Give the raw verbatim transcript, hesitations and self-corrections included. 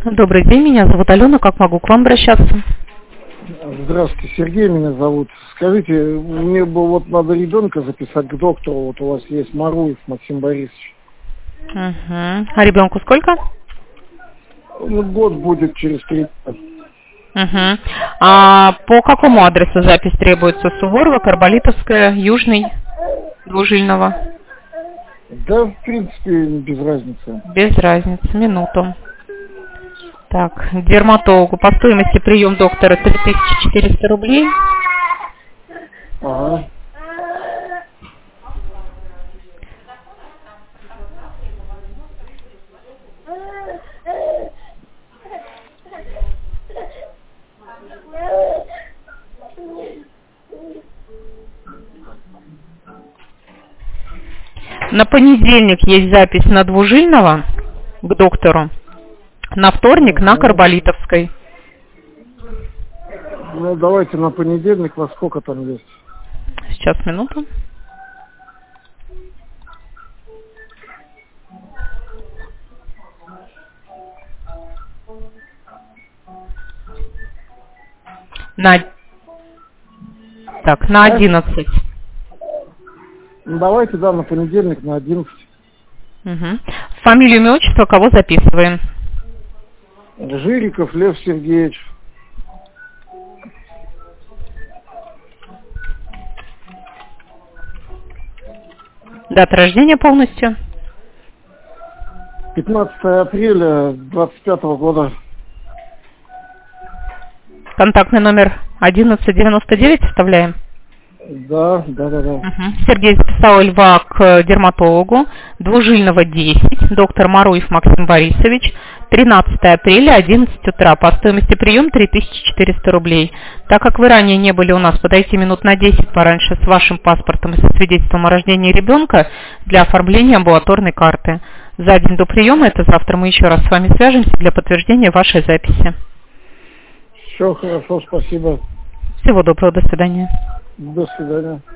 Добрый день, меня зовут Алена, как могу к вам обращаться? Здравствуйте, Сергей меня зовут. Скажите, мне бы вот надо ребенка записать к доктору, вот у вас есть Маруев Максим Борисович. Угу. А ребенку сколько? Ну, год будет через три. Угу. А по какому адресу запись требуется? Суворова, Карболитовская, Южный, Двужильного? Да, в принципе, без разницы. Без разницы, минуту. Так, к дерматологу по стоимости прием доктора три тысячи четыреста рублей. Ага. На понедельник есть запись на Двужильного к доктору. На вторник на Карболитовской. Ну, давайте на понедельник, во сколько там есть? Сейчас, минуту. На... Так, на одиннадцать. Ну, давайте, да, на понедельник, на одиннадцать. Угу. Фамилию, имя, отчество, кого записываем? Жириков Лев Сергеевич. Дата рождения полностью? пятнадцатое апреля двадцать пятого года. Контактный номер одиннадцать девяносто девять вставляем? Да, да, да, да. Угу. Сергей записал Льва к дерматологу. Двужильного десять. Доктор Маруев Максим Борисович. тринадцатое апреля, одиннадцать утра. По стоимости прием три тысячи четыреста рублей. Так как вы ранее не были у нас, подойти минут на десять пораньше с вашим паспортом и со свидетельством о рождении ребенка для оформления амбулаторной карты. За день до приема, это завтра, мы еще раз с вами свяжемся для подтверждения вашей записи. Все хорошо, спасибо. Всего доброго, до свидания. До свидания.